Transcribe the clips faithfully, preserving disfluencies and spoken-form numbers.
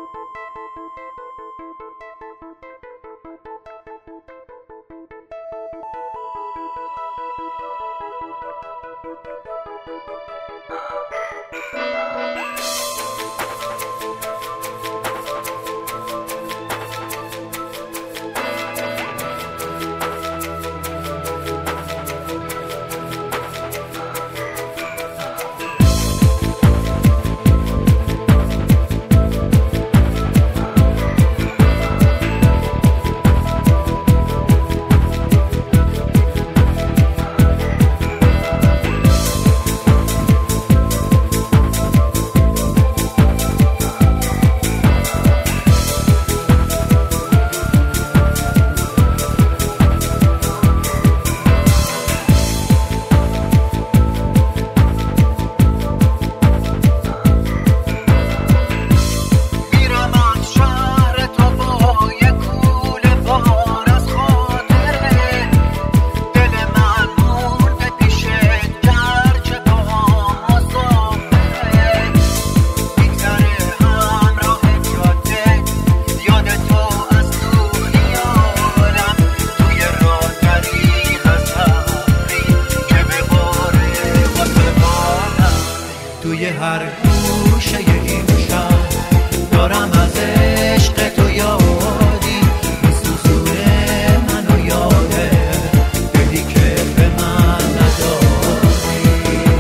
توی هر گوشه این شهر دارم از عشق تو یادی میسوزونه منو یاده دلی که به من ندادی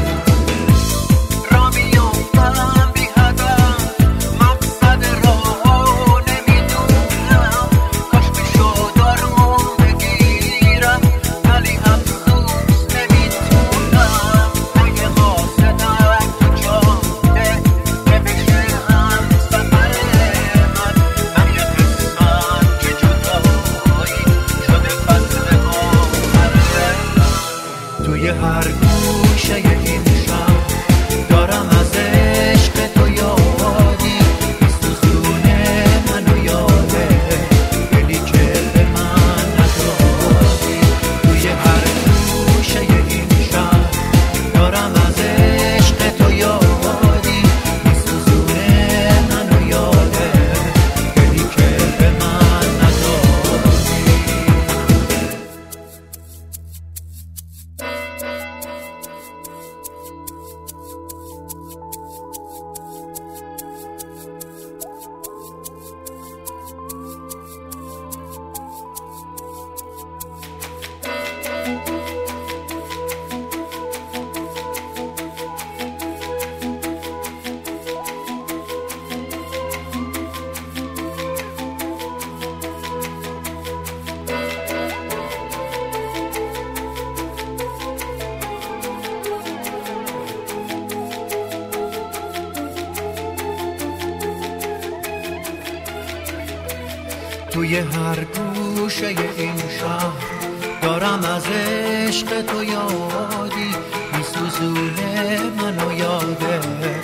را میافتم بی هدف مقصد راهو نمیدونم کاش میشد آروم بگیرم ولی افسوس نمیتونم اگه قاصدم تو جاده که بشه هم سفر من من یه قسمت که جدایی شده فصل آخره توی هر گوشه این شهر دارم از عشق تو یادی میسوزونه منو یاده دلی که به من ندادی توی هر گوشه این شهر دارم از عشق تو یادی میسوزونه منو یاده دلی که به من ندادی توی هر گوشه این شهر دارم از عشق تو یادی میسوزونه منو یاده